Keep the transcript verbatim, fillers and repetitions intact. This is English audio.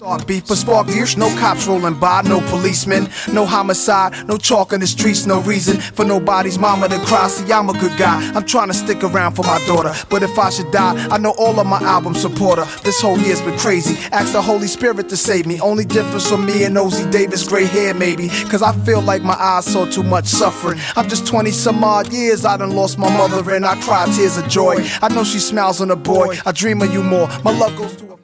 Beef for spark years, no cops rolling by, no policemen, no homicide, no chalk in the streets, no reason for nobody's mama to cry. See, I'm a good guy, I'm trying to stick around for my daughter, but if I should die, I know all of my albums support her. This whole year's been crazy, ask the Holy Spirit to save me. Only difference from me and Ozzy Davis, gray hair maybe, cause I feel like my eyes saw too much suffering. I'm just twenty some odd years, I done lost my mother and I cry tears of joy. I know she smiles on a boy, I dream of you more, my love goes to